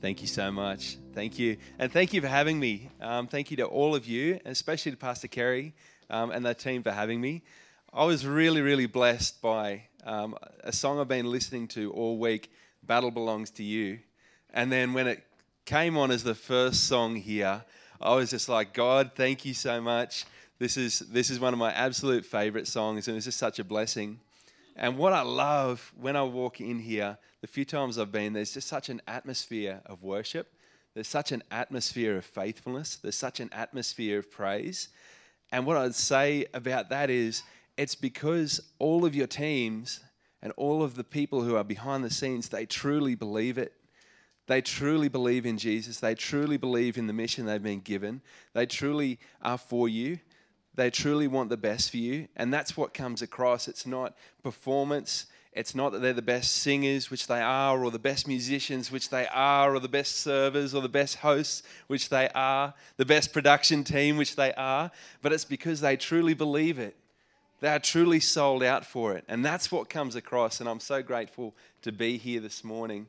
Thank you so much. Thank you. And thank you for having me. Thank you to all of you, especially to Pastor Kerry and that team for having me. I was really, really blessed by a song I've been listening to all week, Battle Belongs to You. And then when it came on as the first song here, I was just like, God, thank you so much. This is one of my absolute favorite songs, and it's just such a blessing. And what I love when I walk in here, the few times I've been, there's just such an atmosphere of worship. There's such an atmosphere of faithfulness. There's such an atmosphere of praise. And what I'd say about that is it's because all of your teams and all of the people who are behind the scenes, they truly believe it. They truly believe in Jesus. They truly believe in the mission they've been given. They truly are for you. They truly want the best for you. And that's what comes across. It's not performance. It's not that they're the best singers, which they are, or the best musicians, which they are, or the best servers, or the best hosts, which they are, the best production team, which they are. But it's because they truly believe it. They are truly sold out for it. And that's what comes across. And I'm so grateful to be here this morning.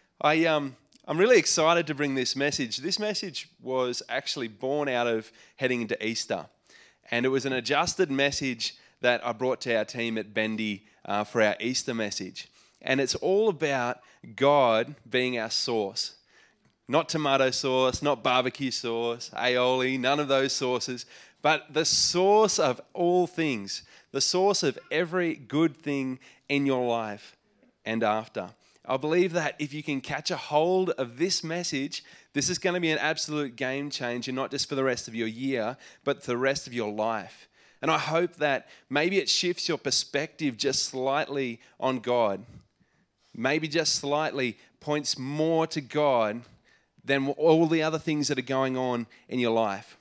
I'm really excited to bring this message. This message was actually born out of heading into Easter. And it was an adjusted message that I brought to our team at Bendy for our Easter message. And it's all about God being our source. Not tomato sauce, not barbecue sauce, aioli, none of those sauces, but the source of all things, the source of every good thing in your life and after. I believe that if you can catch a hold of this message, this is going to be an absolute game changer, not just for the rest of your year, but for the rest of your life. And I hope that maybe it shifts your perspective just slightly on God. Maybe just slightly points more to God than all the other things that are going on in your life.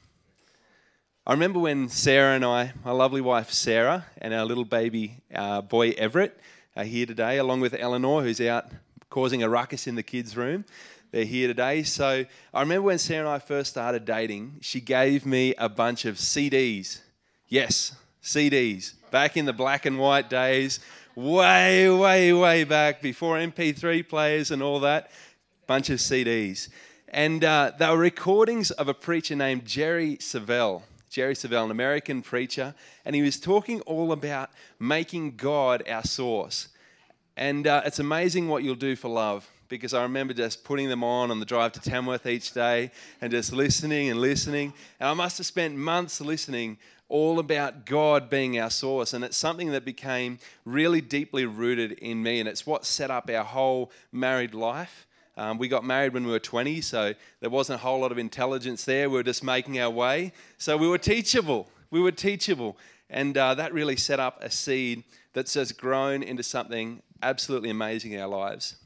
I remember when Sarah and I, my lovely wife Sarah, and our little baby boy Everett, are here today, along with Eleanor, who's out causing a ruckus in the kids' room. They're here today. So I remember when Sarah and I first started dating, she gave me a bunch of CDs. Yes, CDs. Back in the black and white days, way, way, way back, before MP3 players and all that, bunch of CDs. And they were recordings of a preacher named Jerry Savelle. Jerry Savelle, an American preacher, and he was talking all about making God our source. And it's amazing what you'll do for love, because I remember just putting them on the drive to Tamworth each day and just listening and listening. And I must have spent months listening all about God being our source. And it's something that became really deeply rooted in me, and it's what set up our whole married life. We got married when we were 20, so there wasn't a whole lot of intelligence there. We were just making our way. So we were teachable. And that really set up a seed that's just grown into something absolutely amazing in our lives.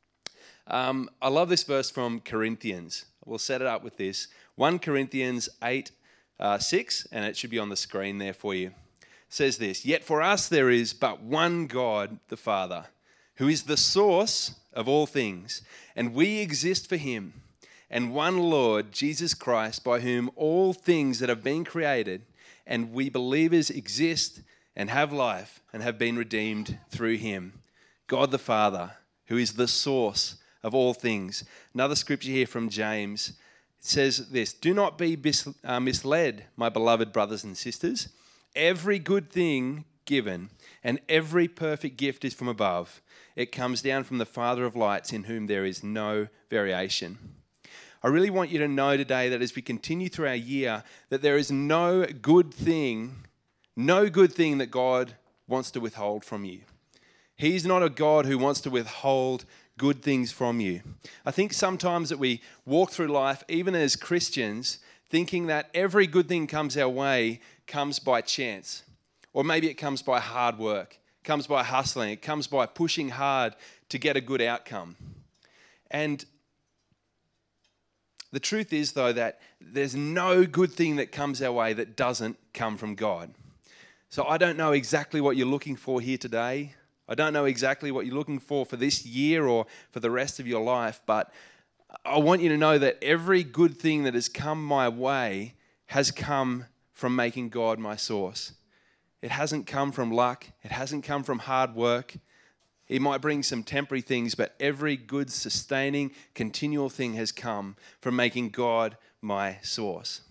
I love this verse from Corinthians. We'll set it up with this. 1 Corinthians 8:6, and it should be on the screen there for you. It says this, "Yet for us there is but one God, the Father, who is the source of all things, and we exist for him, and one Lord, Jesus Christ, by whom all things that have been created, and we believers exist and have life and have been redeemed through him. God the Father, who is the source of all things." Another scripture here from James. It says this, "Do not be misled, my beloved brothers and sisters. Every good thing given and every perfect gift is from above. It comes down from the Father of lights, in whom there is no variation." I really want you to know today that as we continue through our year, that there is no good thing that God wants to withhold from you. He's not a God who wants to withhold good things from you. I think sometimes that we walk through life, even as Christians, thinking that every good thing comes our way comes by chance. Or maybe it comes by hard work, it comes by hustling, it comes by pushing hard to get a good outcome. And the truth is, though, that there's no good thing that comes our way that doesn't come from God. So I don't know exactly what you're looking for here today. I don't know exactly what you're looking for this year or for the rest of your life, but I want you to know that every good thing that has come my way has come from making God my source. It hasn't come from luck. It hasn't come from hard work. It might bring some temporary things, but every good, sustaining, continual thing has come from making God my source.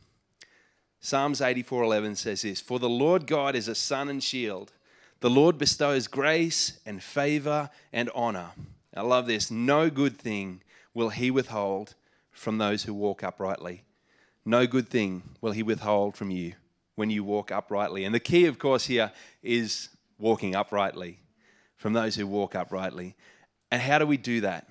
Psalms 84:11 says this, "For the Lord God is a sun and shield. The Lord bestows grace and favor and honor." I love this. "No good thing will he withhold from those who walk uprightly." No good thing will he withhold from you when you walk uprightly. And the key, of course, here is walking uprightly, from those who walk uprightly. And how do we do that?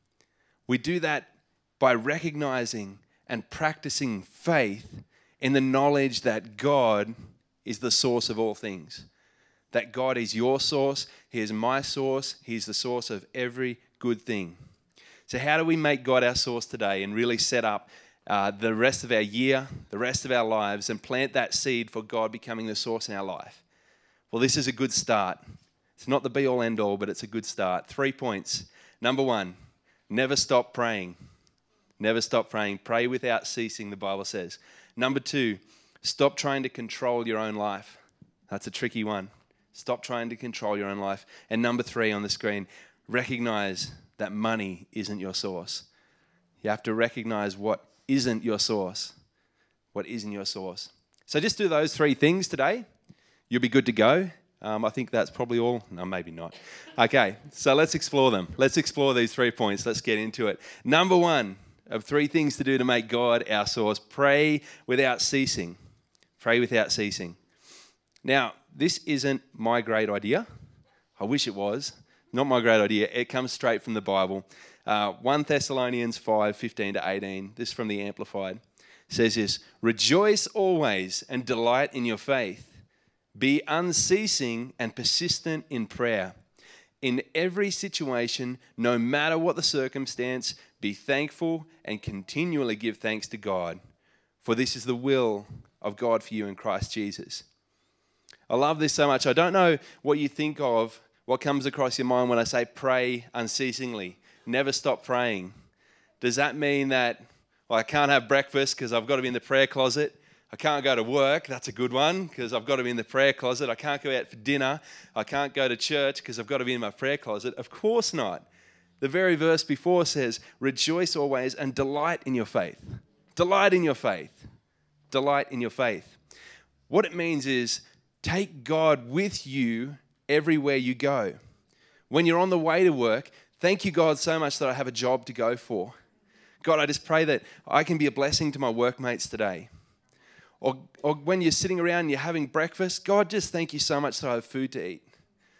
We do that by recognizing and practicing faith in the knowledge that God is the source of all things. That God is your source, He is my source, He is the source of every good thing. So how do we make God our source today and really set up the rest of our year, the rest of our lives, and plant that seed for God becoming the source in our life? Well, this is a good start. It's not the be-all, end-all, but it's a good start. 3 points. Number 1, never stop praying. Never stop praying. Pray without ceasing, the Bible says. Number 2, stop trying to control your own life. That's a tricky one. Stop trying to control your own life. And number 3 on the screen, recognize that money isn't your source. You have to recognize what isn't your source. What isn't your source. So just do those 3 things today. You'll be good to go. I think that's probably all. No, maybe not. Okay, so let's explore them. Let's explore these 3 points. Let's get into it. Number 1 of 3 things to do to make God our source. Pray without ceasing. Pray without ceasing. Now, this isn't my great idea. I wish it was. Not my great idea. It comes straight from the Bible. 1 Thessalonians 5:15-18. This is from the Amplified. Says this, "Rejoice always and delight in your faith. Be unceasing and persistent in prayer. In every situation, no matter what the circumstance, be thankful and continually give thanks to God. For this is the will of God for you in Christ Jesus." I love this so much. I don't know what you think of, what comes across your mind when I say pray unceasingly. Never stop praying. Does that mean that, well, I can't have breakfast because I've got to be in the prayer closet? I can't go to work. That's a good one because I've got to be in the prayer closet. I can't go out for dinner. I can't go to church because I've got to be in my prayer closet. Of course not. The very verse before says, "Rejoice always and delight in your faith." Delight in your faith. Delight in your faith. What it means is take God with you everywhere you go. When you're on the way to work, thank you, God, so much that I have a job to go for. God, I just pray that I can be a blessing to my workmates today. Or when you're sitting around and you're having breakfast, God, just thank you so much that I have food to eat.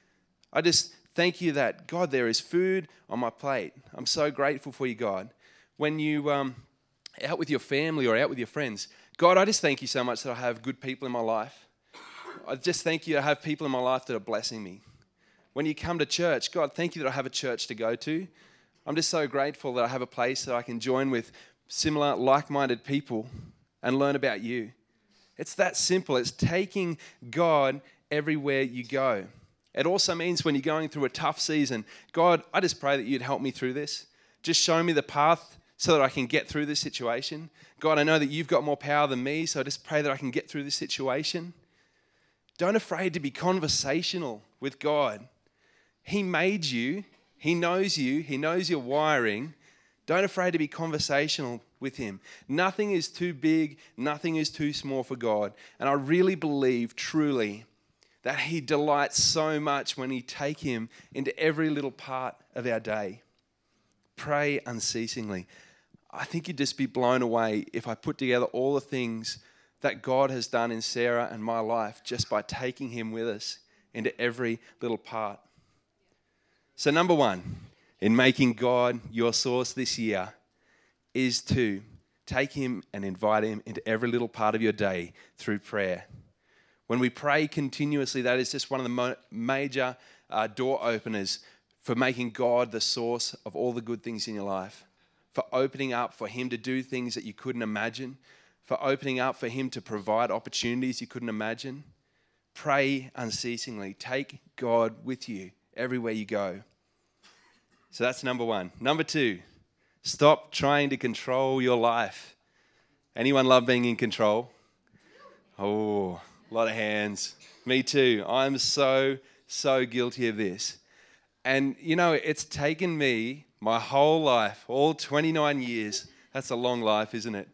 I just thank you that, God, there is food on my plate. I'm so grateful for you, God. When you out with your family or out with your friends, God, I just thank you so much that I have good people in my life. I just thank you I have people in my life that are blessing me. When you come to church, God, thank you that I have a church to go to. I'm just so grateful that I have a place that I can join with similar, like-minded people and learn about you. It's that simple. It's taking God everywhere you go. It also means when you're going through a tough season, God, I just pray that you'd help me through this. Just show me the path so that I can get through this situation. God, I know that you've got more power than me, so I just pray that I can get through this situation. Don't afraid to be conversational with God. He made you. He knows you. He knows your wiring. Don't afraid to be conversational with him. Nothing is too big. Nothing is too small for God. And I really believe truly that he delights so much when we take him into every little part of our day. Pray unceasingly. I think you'd just be blown away if I put together all the things that God has done in Sarah and my life just by taking him with us into every little part. So number 1, in making God your source this year, is to take him and invite him into every little part of your day through prayer. When we pray continuously, that is just one of the major door openers for making God the source of all the good things in your life, for opening up for him to do things that you couldn't imagine, for opening up for him to provide opportunities you couldn't imagine. Pray unceasingly. Take God with you everywhere you go. So that's number 1. Number 2, stop trying to control your life. Anyone love being in control? Oh, a lot of hands. Me too. I'm so guilty of this. And, it's taken me my whole life, all 29 years. That's a long life, isn't it?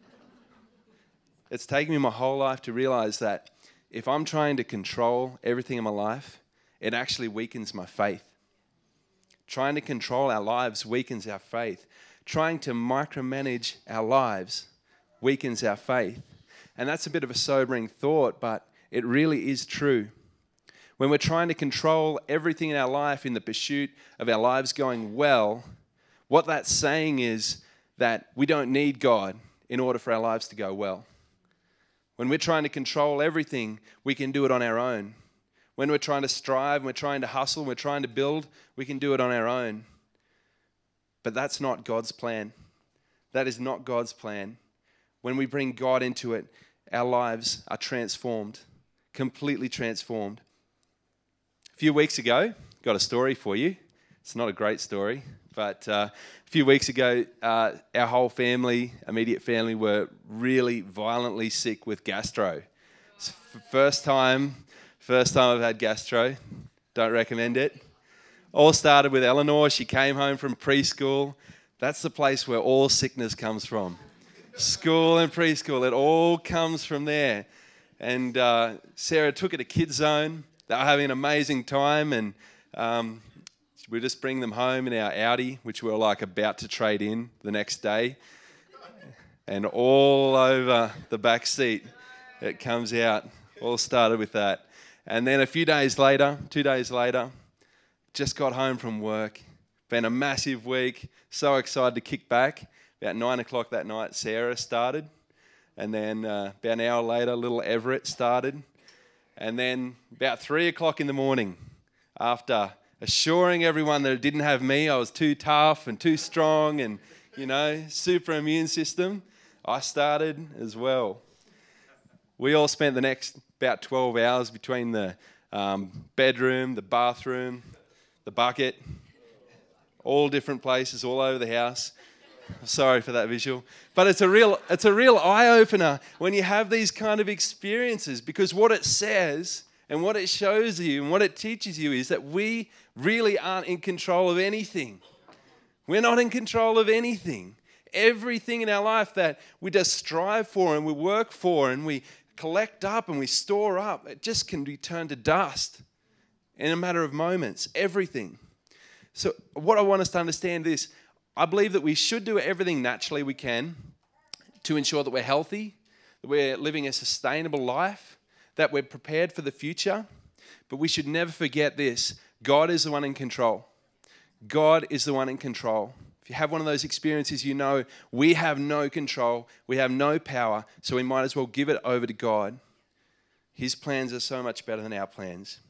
It's taken me my whole life to realize that if I'm trying to control everything in my life, it actually weakens my faith. Trying to control our lives weakens our faith. Trying to micromanage our lives weakens our faith. And that's a bit of a sobering thought, but it really is true. When we're trying to control everything in our life in the pursuit of our lives going well, what that's saying is that we don't need God in order for our lives to go well. When we're trying to control everything, we can do it on our own. When we're trying to strive, we're trying to hustle, we're trying to build, we can do it on our own. But that's not God's plan. That is not God's plan. When we bring God into it, our lives are transformed, completely transformed. A few weeks ago, got a story for you. It's not a great story, but a few weeks ago, our whole family, immediate family, were really violently sick with gastro. It's first time I've had gastro. Don't recommend it. All started with Eleanor. She came home from preschool. That's the place where all sickness comes from. School and preschool, it all comes from there. And Sarah took her to Kids Zone. They were having an amazing time, and we just bring them home in our Audi, which we were like about to trade in the next day. And all over the back seat, it comes out. All started with that. And then a few days later, 2 days later, just got home from work. Been a massive week. So excited to kick back. About 9 o'clock that night, Sarah started. And then about an hour later, little Everett started. And then about 3 o'clock in the morning, after assuring everyone that it didn't have me, I was too tough and too strong and, super immune system, I started as well. We all spent the next about 12 hours between the bedroom, the bathroom, the bucket, all different places all over the house. Sorry for that visual. But it's a real eye-opener when you have these kind of experiences, because what it says and what it shows you and what it teaches you is that we really aren't in control of anything. We're not in control of anything. Everything in our life that we just strive for and we work for and we collect up and we store up, it just can be turned to dust in a matter of moments. Everything. So what I want us to understand is, I believe that we should do everything naturally we can to ensure that we're healthy, that we're living a sustainable life, that we're prepared for the future. But we should never forget this: God is the one in control. God is the one in control. If you have one of those experiences, we have no control, we have no power, so we might as well give it over to God. His plans are so much better than our plans.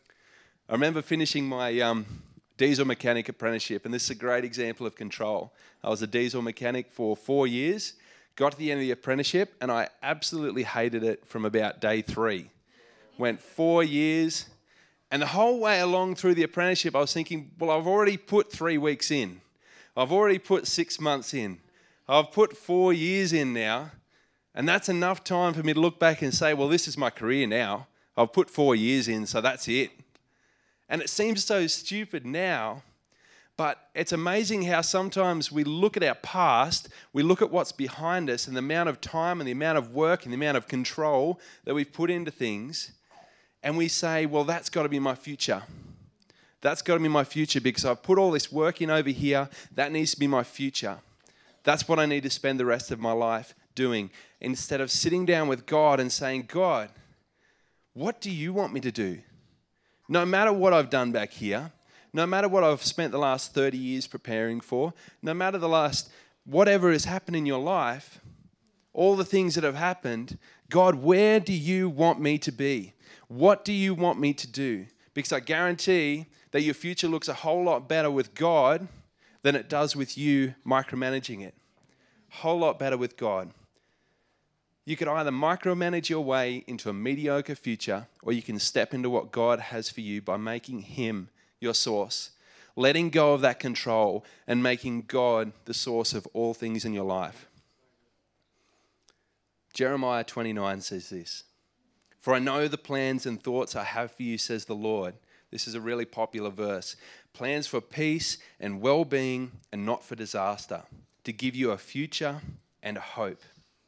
I remember finishing my diesel mechanic apprenticeship, and this is a great example of control. I was a diesel mechanic for 4 years, got to the end of the apprenticeship, and I absolutely hated it from about day 3. Went 4 years, and the whole way along through the apprenticeship, I was thinking, well, I've already put 3 weeks in. I've already put 6 months in. I've put 4 years in now, and that's enough time for me to look back and say, well, this is my career now. I've put 4 years in, so that's it. And it seems so stupid now, but it's amazing how sometimes we look at our past, we look at what's behind us and the amount of time and the amount of work and the amount of control that we've put into things, and we say, well, that's got to be my future. That's got to be my future because I've put all this work in over here. That needs to be my future. That's what I need to spend the rest of my life doing, instead of sitting down with God and saying, God, what do you want me to do? No matter what I've done back here, no matter what I've spent the last 30 years preparing for, no matter the last whatever has happened in your life, all the things that have happened, God, where do you want me to be? What do you want me to do? Because I guarantee that your future looks a whole lot better with God than it does with you micromanaging it. A whole lot better with God. You could either micromanage your way into a mediocre future, or you can step into what God has for you by making Him your source, letting go of that control and making God the source of all things in your life. Jeremiah 29 says this: "For I know the plans and thoughts I have for you, says the Lord, This is a really popular verse. Plans for peace and well-being and not for disaster, to give you a future and a hope.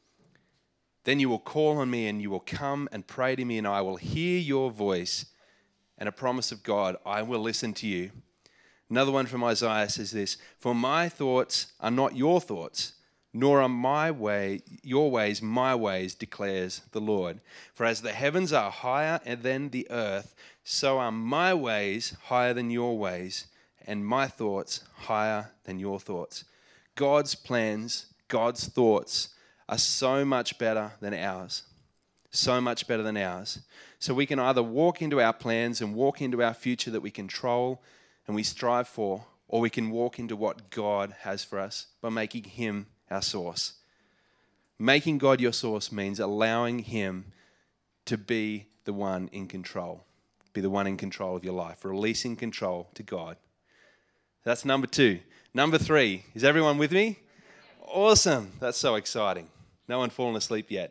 Then you will call on me and you will come and pray to me and I will hear your voice. And a promise of God, I will listen to you. Another one from Isaiah says this, for my thoughts are not your thoughts, nor are your ways my ways, declares the Lord. For as the heavens are higher than the earth, so are my ways higher than your ways, and my thoughts higher than your thoughts. God's plans, God's thoughts are so much better than ours. So much better than ours. So we can either walk into our plans and walk into our future that we control and we strive for, or we can walk into what God has for us by making him our source. Making God your source means allowing him to be the one in control. Be the one in control of your life. Releasing control to God. That's number 2. Number 3. Is everyone with me? Awesome. That's so exciting. No one fallen asleep yet.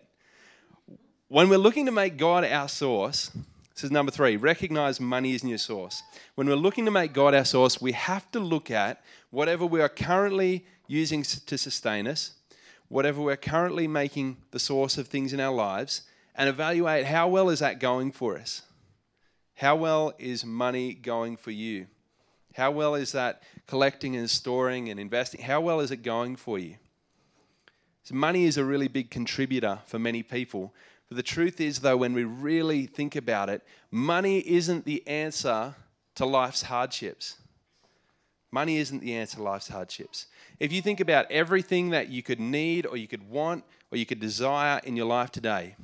When we're looking to make God our source, this is number 3, recognize money isn't your source. When we're looking to make God our source, we have to look at whatever we are currently using to sustain us, whatever we're currently making the source of things in our lives, and evaluate how well is that going for us. How well is money going for you? How well is that collecting and storing and investing? How well is it going for you? So money is a really big contributor for many people. But the truth is, though, when we really think about it, money isn't the answer to life's hardships. Money isn't the answer to life's hardships. If you think about everything that you could need or you could want or you could desire in your life today,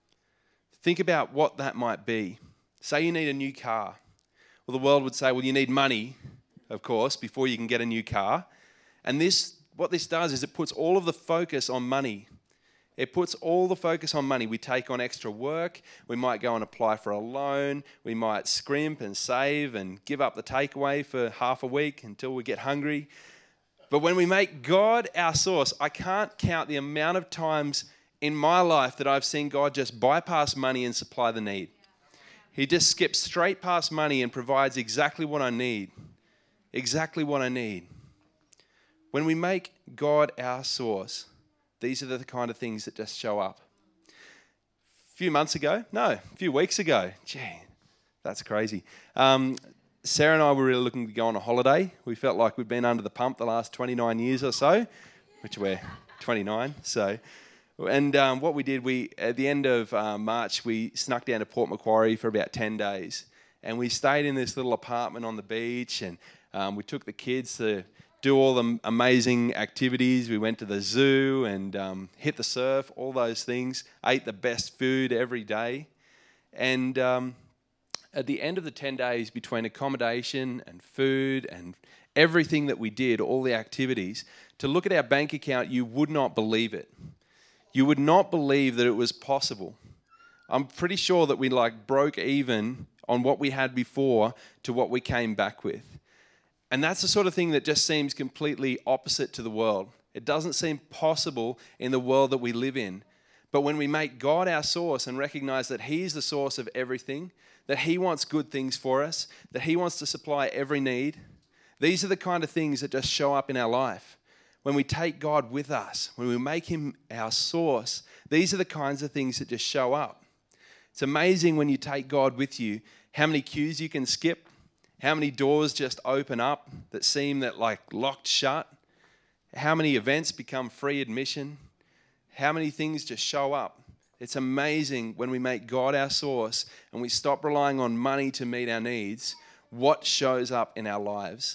think about what that might be. Say you need a new car. Well, the world would say, well, you need money, of course, before you can get a new car. And what this does is it puts all of the focus on money. It puts all the focus on money. We take on extra work. We might go and apply for a loan. We might scrimp and save and give up the takeaway for half a week until we get hungry. But when we make God our source, I can't count the amount of times in my life that I've seen God just bypass money and supply the need. He just skips straight past money and provides exactly what I need. Exactly what I need. When we make God our source, these are the kind of things that just show up. A few weeks ago. Gee, that's crazy. Sarah and I were really looking to go on a holiday. We felt like we'd been under the pump the last 29 years or so, which we're 29. And what we did, at the end of March, we snuck down to Port Macquarie for about 10 days. And we stayed in this little apartment on the beach, and we took the kids to do all the amazing activities. We went to the zoo and hit the surf, all those things, ate the best food every day. And at the end of the 10 days, between accommodation and food and everything that we did, all the activities, to look at our bank account, you would not believe it. You would not believe that it was possible. I'm pretty sure that we broke even on what we had before to what we came back with. And that's the sort of thing that just seems completely opposite to the world. It doesn't seem possible in the world that we live in. But when we make God our source and recognize that He's the source of everything, that He wants good things for us, that He wants to supply every need, these are the kind of things that just show up in our life. When we take God with us, when we make Him our source, these are the kinds of things that just show up. It's amazing when you take God with you, how many queues you can skip, how many doors just open up that seem locked shut, how many events become free admission, how many things just show up. It's amazing when we make God our source and we stop relying on money to meet our needs, what shows up in our lives.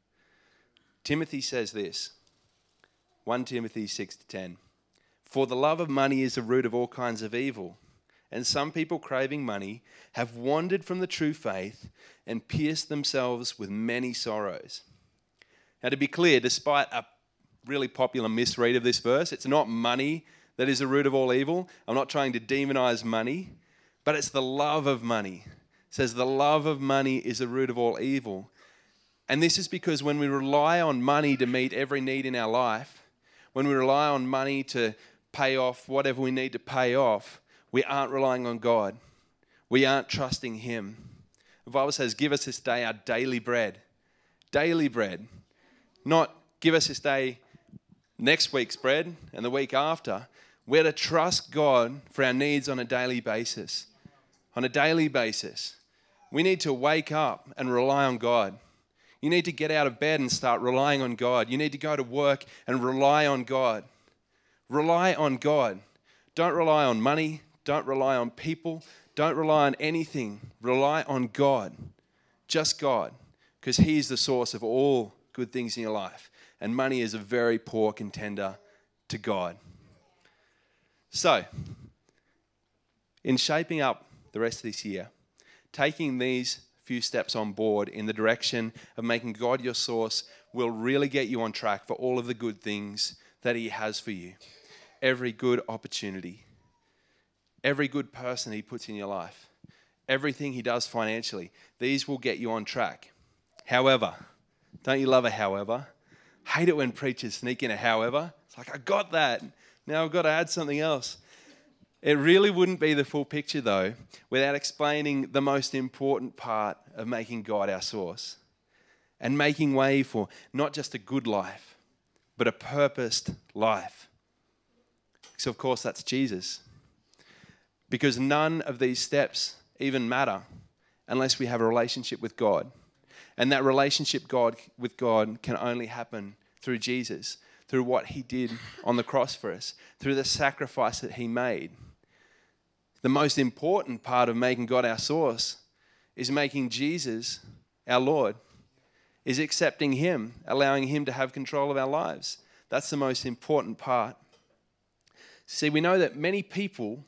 Timothy says this, 1 Timothy 6-10, "For the love of money is the root of all kinds of evil, and some people craving money have wandered from the true faith and pierced themselves with many sorrows." Now, to be clear, despite a really popular misread of this verse, it's not money that is the root of all evil. I'm not trying to demonize money, but it's the love of money. It says the love of money is the root of all evil. And this is because when we rely on money to meet every need in our life, when we rely on money to pay off whatever we need to pay off, we aren't relying on God. We aren't trusting Him. The Bible says, give us this day our daily bread. Daily bread. Not give us this day next week's bread and the week after. We're to trust God for our needs on a daily basis. On a daily basis. We need to wake up and rely on God. You need to get out of bed and start relying on God. You need to go to work and rely on God. Rely on God. Don't rely on money. Don't rely on people. Don't rely on anything. Rely on God. Just God. Because He's the source of all good things in your life. And money is a very poor contender to God. So, in shaping up the rest of this year, taking these few steps on board in the direction of making God your source will really get you on track for all of the good things that He has for you. Every good opportunity, every good person He puts in your life, everything He does financially, these will get you on track. However, don't you love a however? Hate it when preachers sneak in a however. It's like, I got that. Now I've got to add something else. It really wouldn't be the full picture, though, without explaining the most important part of making God our source and making way for not just a good life, but a purposed life. So, of course, that's Jesus. Because none of these steps even matter unless we have a relationship with God. And that relationship with God can only happen through Jesus, through what He did on the cross for us, through the sacrifice that He made. The most important part of making God our source is making Jesus our Lord, is accepting Him, allowing Him to have control of our lives. That's the most important part. See, we know that many people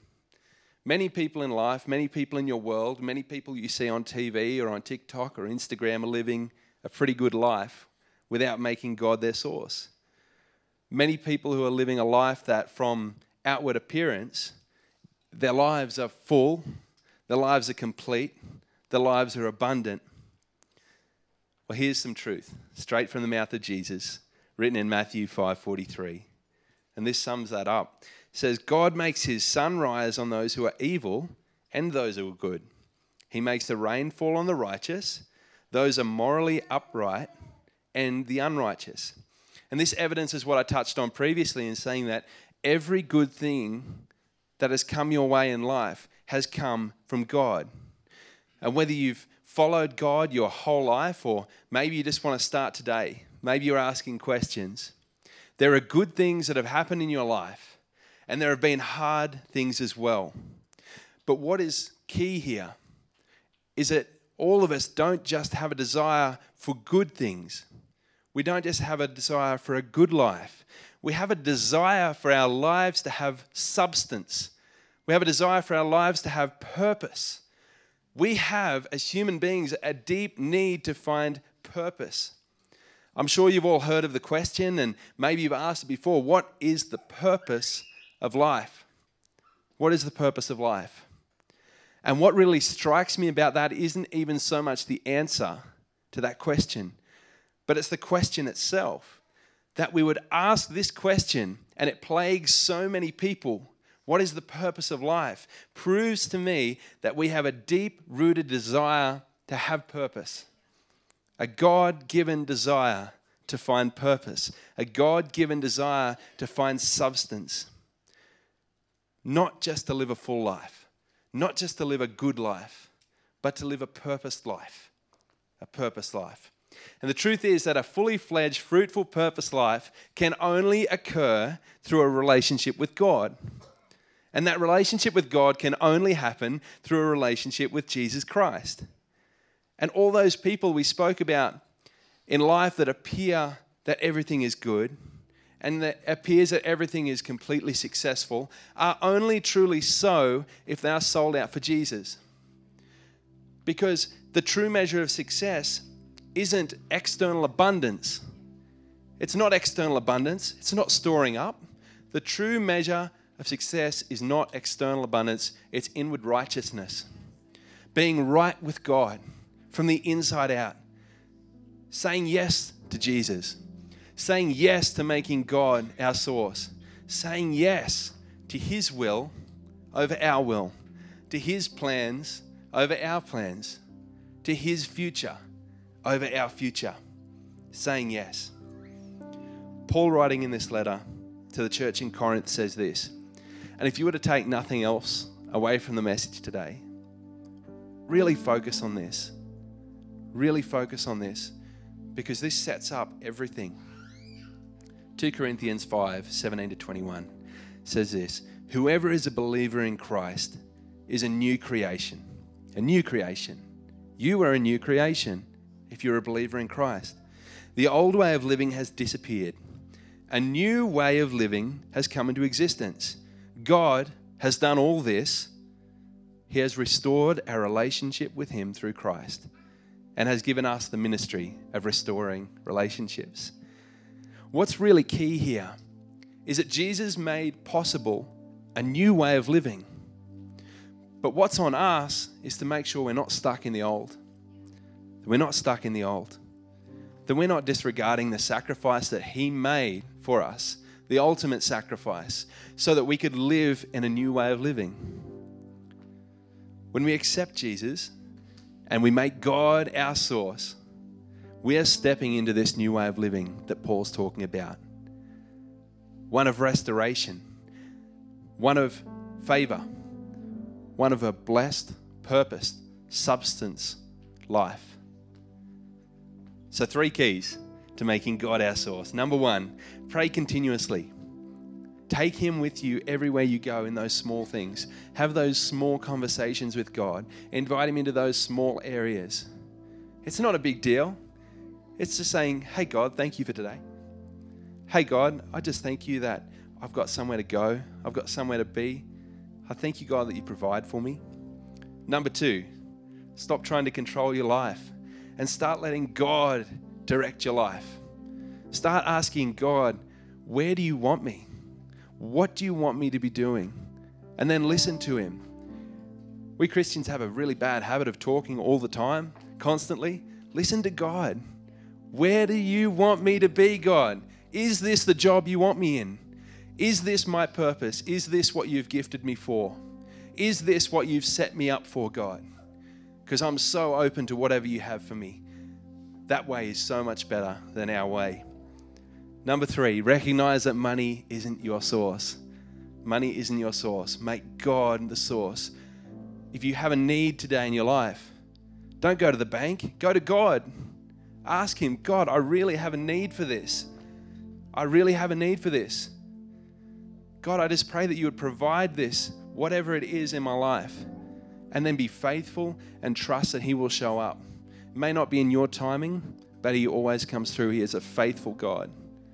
in life, many people in your world, many people you see on TV or on TikTok or Instagram are living a pretty good life without making God their source. Many people who are living a life that from outward appearance, their lives are full, their lives are complete, their lives are abundant. Well, here's some truth, straight from the mouth of Jesus, written in Matthew 5:43. And this sums that up. It says, God makes His sun rise on those who are evil and those who are good. He makes the rain fall on the righteous, those are morally upright, and the unrighteous. And this evidence is what I touched on previously in saying that every good thing that has come your way in life has come from God. And whether you've followed God your whole life or maybe you just want to start today, maybe you're asking questions, there are good things that have happened in your life and there have been hard things as well. But what is key here is that all of us don't just have a desire for good things. We don't just have a desire for a good life. We have a desire for our lives to have substance. We have a desire for our lives to have purpose. We have, as human beings, a deep need to find purpose. I'm sure you've all heard of the question, and maybe you've asked it before, what is the purpose of life? What is the purpose of life? And what really strikes me about that isn't even so much the answer to that question, but it's the question itself. That we would ask this question, and it plagues so many people. What is the purpose of life? Proves to me that we have a deep-rooted desire to have purpose. A God-given desire to find purpose. A God-given desire to find substance. Not just to live a full life. Not just to live a good life, but to live a purposed life. A purposed life. And the truth is that a fully fledged, fruitful, purpose life can only occur through a relationship with God. And that relationship with God can only happen through a relationship with Jesus Christ. And all those people we spoke about in life that appear that everything is good and that appears that everything is completely successful are only truly so if they are sold out for Jesus. Because the true measure of success isn't external abundance. It's not external abundance. It's not storing up. The true measure of success is not external abundance. It's inward righteousness. Being right with God from the inside out. Saying yes to Jesus. Saying yes to making God our source. Saying yes to His will over our will. To His plans over our plans. to his future over our future, saying yes. Paul, writing in this letter to the church in Corinth, says this, and if you were to take nothing else away from the message today, really focus on this. Really focus on this, because this sets up everything. 2 Corinthians 5:17-21 says this, whoever is a believer in Christ is a new creation. A new creation. You are a new creation if you're a believer in Christ. The old way of living has disappeared. A new way of living has come into existence. God has done all this. He has restored our relationship with him through Christ and has given us the ministry of restoring relationships. What's really key here is that Jesus made possible a new way of living. But what's on us is to make sure we're not stuck in the old. We're not stuck in the old. That we're not disregarding the sacrifice that he made for us, the ultimate sacrifice, so that we could live in a new way of living. When we accept Jesus and we make God our source, we are stepping into this new way of living that Paul's talking about. One of restoration, one of favor, one of a blessed, purposed, substance life. So 3 keys to making God our source. Number 1, pray continuously. Take him with you everywhere you go in those small things. Have those small conversations with God. Invite him into those small areas. It's not a big deal. It's just saying, hey God, thank you for today. Hey God, I just thank you that I've got somewhere to go. I've got somewhere to be. I thank you, God, that you provide for me. Number 2, stop trying to control your life and start letting God direct your life. Start asking God, where do you want me? What do you want me to be doing? And then listen to him. We Christians have a really bad habit of talking all the time, constantly. Listen to God. Where do you want me to be, God? Is this the job you want me in? Is this my purpose? Is this what you've gifted me for? Is this what you've set me up for, God? Because I'm so open to whatever you have for me. That way is so much better than our way. Number 3, recognize that money isn't your source. Money isn't your source. Make God the source. If you have a need today in your life, don't go to the bank. Go to God. Ask him, God, I really have a need for this. I really have a need for this. God, I just pray that you would provide this, whatever it is in my life, and then be faithful and trust that he will show up. It may not be in your timing, but he always comes through. He is a faithful God.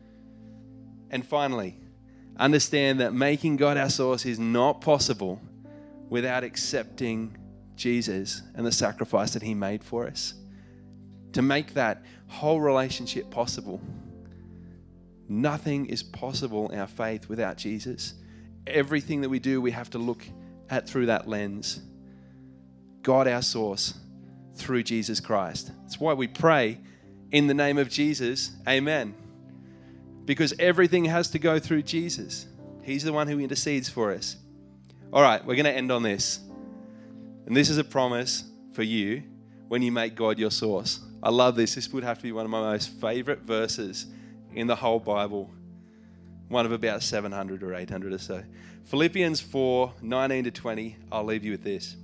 And finally, understand that making God our source is not possible without accepting Jesus and the sacrifice that he made for us. To make that whole relationship possible, nothing is possible in our faith without Jesus. Everything that we do, we have to look at through that lens. God our source through Jesus Christ. That's why we pray in the name of Jesus, amen. Because everything has to go through Jesus. He's the one who intercedes for us. All right, we're going to end on this. And this is a promise for you when you make God your source. I love this. This would have to be one of my most favorite verses in the whole Bible. One of about 700 or 800 or so. Philippians 4:19-20. I'll leave you with this.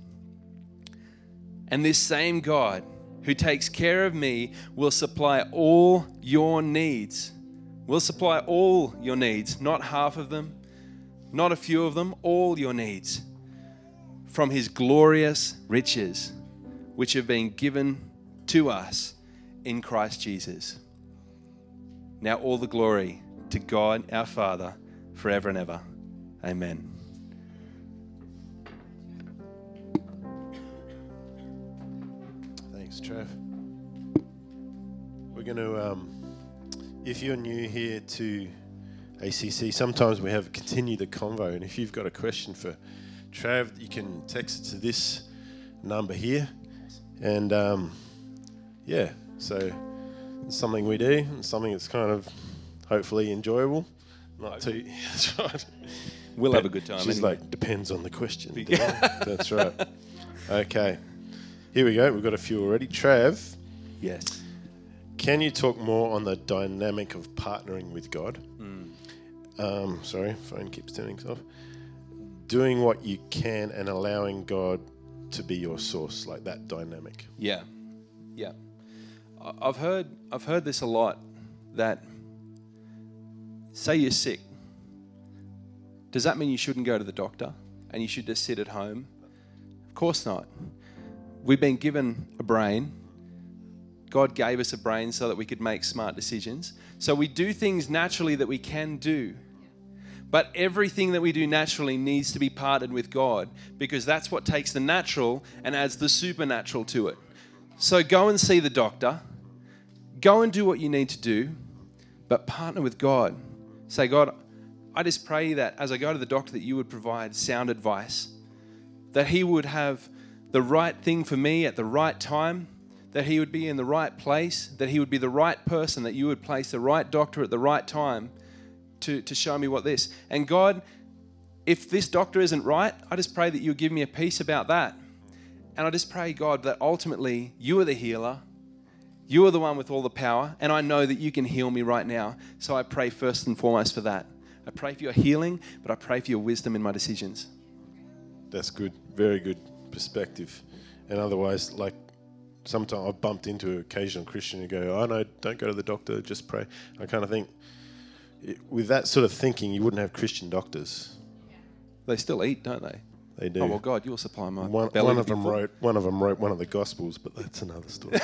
And this same God who takes care of me will supply all your needs. Will supply all your needs, not half of them, not a few of them, all your needs from his glorious riches, which have been given to us in Christ Jesus. Now all the glory to God our Father forever and ever. Amen. Thanks, Trev. We're going to, if you're new here to ACC, sometimes we have continue the convo, and if you've got a question for Trav, you can text it to this number here. And so it's something we do, it's something that's kind of hopefully enjoyable. Not too, that's right. We'll have a good time. She's anyway. like, depends on the question. That's right. Okay. Here we go. We've got a few already. Trav, Yes. can you talk more on the dynamic of partnering with God? Sorry, phone keeps turning off. Doing what you can and allowing God to be your source, like that dynamic. Yeah. I've heard this a lot, that say you're sick. Does that mean you shouldn't go to the doctor and you should just sit at home? Of course not. We've been given a brain. God gave us a brain so that we could make smart decisions. So we do things naturally that we can do. But everything that we do naturally needs to be partnered with God, because that's what takes the natural and adds the supernatural to it. So go and see the doctor. Go and do what you need to do, but partner with God. Say, God, I just pray that as I go to the doctor that you would provide sound advice, that he would have the right thing for me at the right time, that he would be in the right place, that he would be the right person, that you would place the right doctor at the right time to show me what this. And God, if this doctor isn't right, I just pray that you'll give me a peace about that. And I just pray, God, that ultimately you are the healer. You are the one with all the power. And I know that you can heal me right now. So I pray first and foremost for that. I pray for your healing, but I pray for your wisdom in my decisions. That's good. Very good perspective. And otherwise, like, sometimes I've bumped into an occasional Christian who go, oh no, don't go to the doctor, just pray. I kind of think, with that sort of thinking, you wouldn't have Christian doctors. They still eat, don't they? They do. Oh, well, God, you'll supply my One belly. of them wrote one of the Gospels, but that's another story.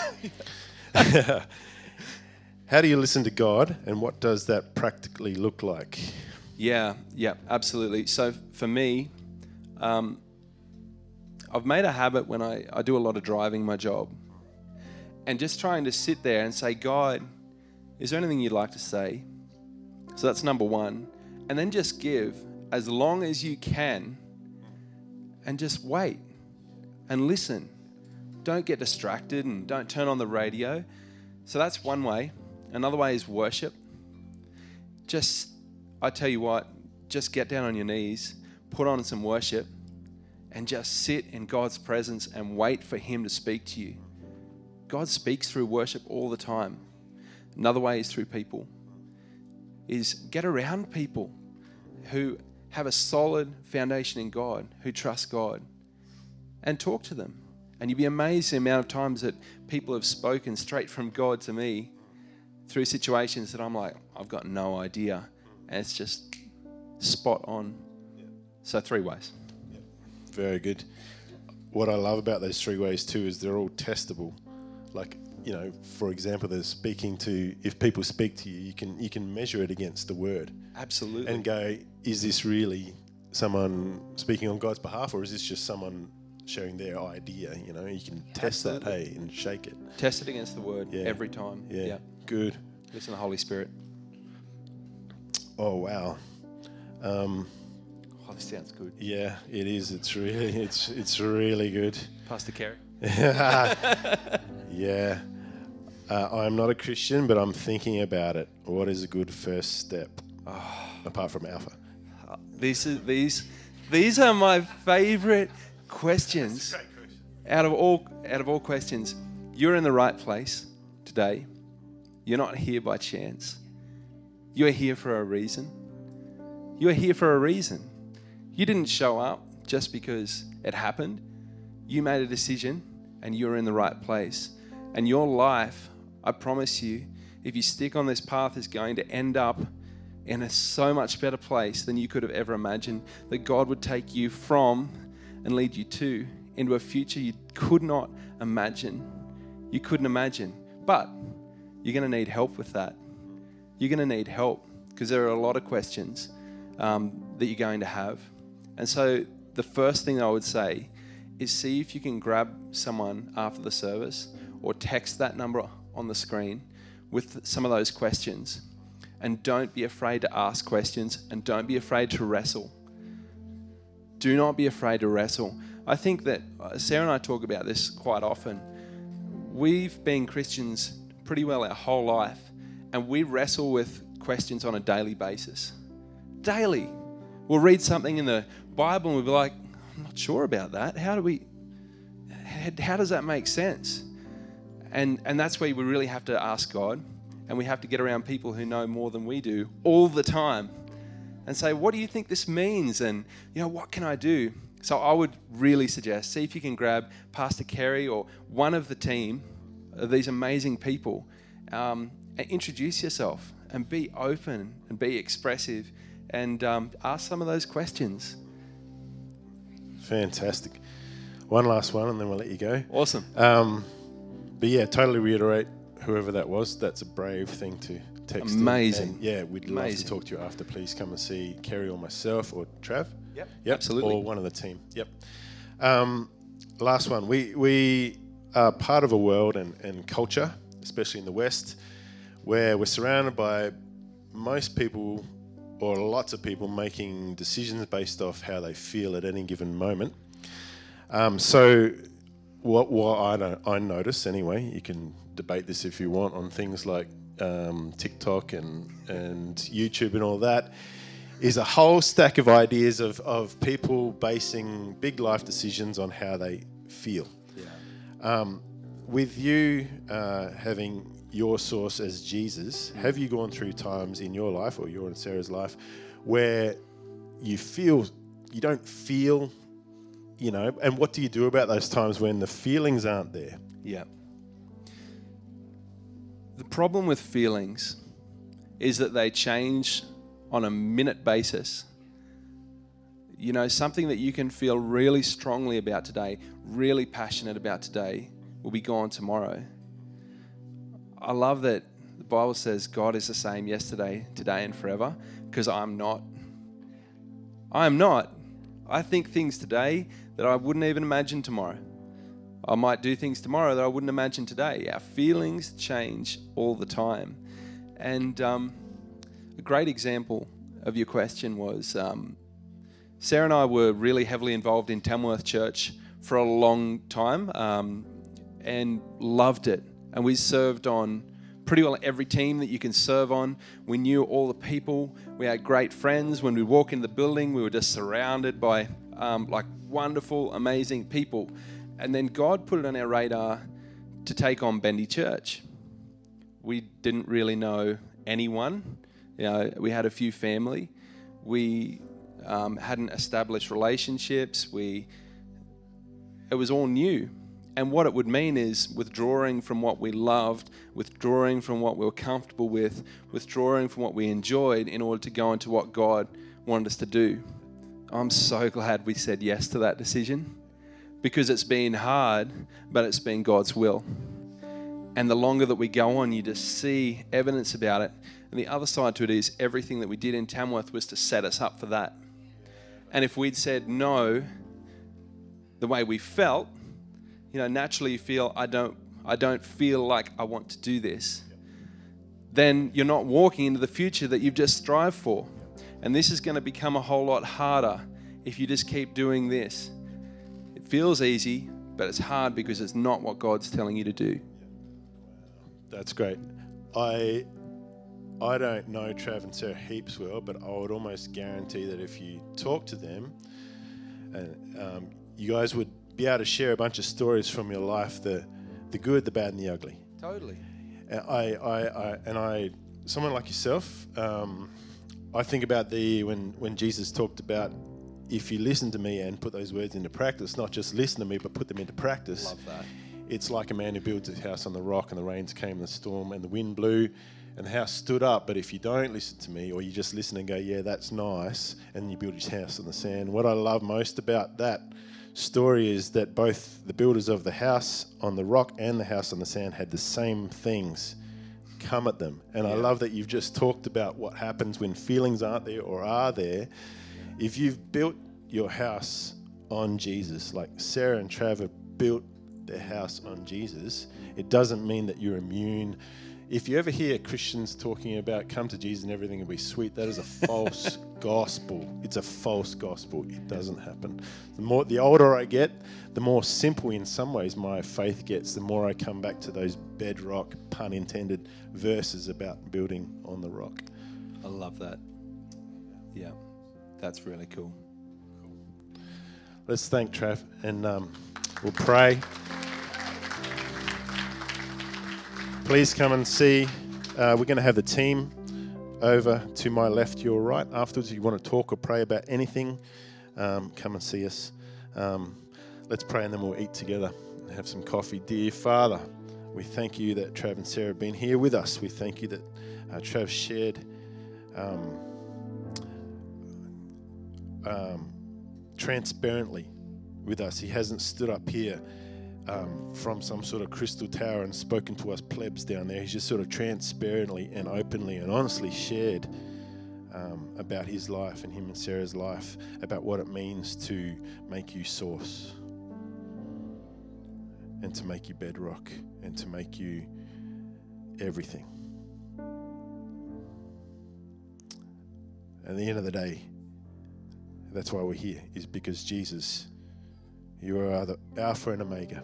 How do you listen to God, and what does that practically look like? Yeah, absolutely. So for me, I've made a habit when I do a lot of driving my job, and just trying to sit there and say, God, is there anything you'd like to say? So that's number one. And then just give as long as you can and just wait and listen. Don't get distracted and don't turn on the radio. So that's one way. Another way is worship. I tell you what, just get down on your knees, put on some worship, and just sit in God's presence and wait for him to speak to you. God speaks through worship all the time. Another way is through people. Is get around people who have a solid foundation in God, who trust God, and talk to them. And you'd be amazed the amount of times that people have spoken straight from God to me through situations that I'm like, I've got no idea. And it's just spot on. So 3 ways. Very good. What I love about those 3 ways too is they're all testable. Like, you know, for example, if people speak to you, you can measure it against the word. Absolutely. And go, is this really someone speaking on God's behalf, or is this just someone sharing their idea? You know, you can test that, hey, and shake it. Test it against the word every time. Yeah. Good. Listen to the Holy Spirit. Oh, wow. Oh, this sounds good. Yeah, it is. It's really good. Pastor Kerry. Yeah. I'm not a Christian, but I'm thinking about it. What is a good first step? Apart from Alpha. These are my favorite questions. That's a great question. Out of all questions, you're in the right place today. You're not here by chance. You're here for a reason. You're here for a reason. You didn't show up just because it happened. You made a decision and you're in the right place. And your life, I promise you, if you stick on this path, is going to end up in a so much better place than you could have ever imagined. That God would take you from and lead you to into a future you could not imagine. You couldn't imagine. But you're going to need help with that. You're going to need help because there are a lot of questions that you're going to have. And so the first thing I would say is see if you can grab someone after the service or text that number on the screen with some of those questions. And don't be afraid to ask questions and don't be afraid to wrestle. Do not be afraid to wrestle. I think that Sarah and I talk about this quite often. We've been Christians pretty well our whole life, and we wrestle with questions on a daily basis. Daily. We'll read something in the Bible and we'll be like, I'm not sure about that. How how does that make sense? And that's where we really have to ask God, and we have to get around people who know more than we do all the time and say, what do you think this means? And, what can I do? So I would really suggest, see if you can grab Pastor Kerry or one of the team of these amazing people, and introduce yourself and be open and be expressive and ask some of those questions. Fantastic. One last one and then we'll let you go. Awesome. But yeah, totally reiterate, whoever that was, that's a brave thing to text. Amazing. And yeah, we'd love to talk to you after. Please come and see Kerry or myself or Trav. Yep, absolutely. Or one of the team. Yep. Last one. We are part of a world and culture, especially in the West, where we're surrounded by most people or lots of people making decisions based off how they feel at any given moment. So what I notice anyway, you can debate this if you want on things like TikTok and YouTube and all that, is a whole stack of ideas of people basing big life decisions on how they feel. Yeah. With you having your source as Jesus, have you gone through times in your life or your and Sarah's life where you don't feel, and what do you do about those times when the feelings aren't there? Yeah. The problem with feelings is that they change on a minute basis. Something that you can feel really strongly about today, really passionate about today, will be gone tomorrow. I love that the Bible says God is the same yesterday, today, and forever, because I'm not. I think things today that I wouldn't even imagine tomorrow. I might do things tomorrow that I wouldn't imagine today. Our feelings change all the time. And a great example of your question was Sarah and I were really heavily involved in Tamworth Church for a long time and loved it. And we served on pretty well every team that you can serve on. We knew all the people. We had great friends. When we walk in the building, we were just surrounded by wonderful, amazing people. And then God put it on our radar to take on Bendy Church. We didn't really know anyone. We had a few family. We hadn't established relationships. It was all new. And what it would mean is withdrawing from what we loved, withdrawing from what we were comfortable with, withdrawing from what we enjoyed in order to go into what God wanted us to do. I'm so glad we said yes to that decision, because it's been hard, but it's been God's will. And the longer that we go on, you just see evidence about it. And the other side to it is everything that we did in Tamworth was to set us up for that. And if we'd said no the way we felt, naturally you feel, I don't feel like I want to do this, then you're not walking into the future that you've just strived for. And this is going to become a whole lot harder if you just keep doing this. It feels easy, but it's hard because it's not what God's telling you to do. That's great. I don't know Trav and Sarah heaps well, but I would almost guarantee that if you talk to them, and you guys would be able to share a bunch of stories from your life, the good, the bad, and the ugly. Totally. And someone like yourself, I think about when Jesus talked about, if you listen to me and put those words into practice, not just listen to me, but put them into practice. Love that. It's like a man who builds his house on the rock, and the rains came, and the storm, and the wind blew, and the house stood up. But if you don't listen to me, or you just listen and go, yeah, that's nice, and you build his house on the sand. What I love most about that story is that both the builders of the house on the rock and the house on the sand had the same things come at them. And I love that you've just talked about what happens when feelings aren't there or are there. If you've built your house on Jesus, like Sarah and Trav built their house on Jesus, it doesn't mean that you're immune. If you ever hear Christians talking about come to Jesus and everything will be sweet, that is a false gospel. It's a false gospel. It doesn't happen. The older I get, the more simple in some ways my faith gets, the more I come back to those bedrock, pun intended, verses about building on the rock. I love that. Yeah, that's really cool. Let's thank Trav and we'll pray. Please come and see. We're going to have the team over to my left, your right. Afterwards, if you want to talk or pray about anything, come and see us. Let's pray and then we'll eat together and have some coffee. Dear Father, we thank you that Trav and Sarah have been here with us. We thank you that Trav shared transparently with us. He hasn't stood up here from some sort of crystal tower and spoken to us plebs down there. He's just sort of transparently and openly and honestly shared about his life and him and Sarah's life, about what it means to make you source and to make you bedrock and to make you everything. At the end of the day, that's why we're here, is because Jesus, you are the Alpha and Omega.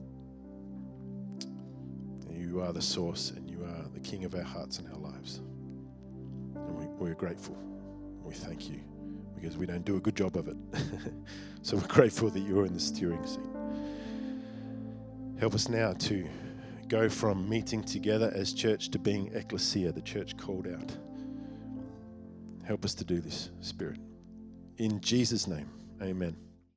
You are the source and you are the King of our hearts and our lives. And we're grateful. We thank you because we don't do a good job of it. So we're grateful that you're in the steering seat. Help us now to go from meeting together as church to being ecclesia, the church called out. Help us to do this, Spirit. In Jesus' name, amen.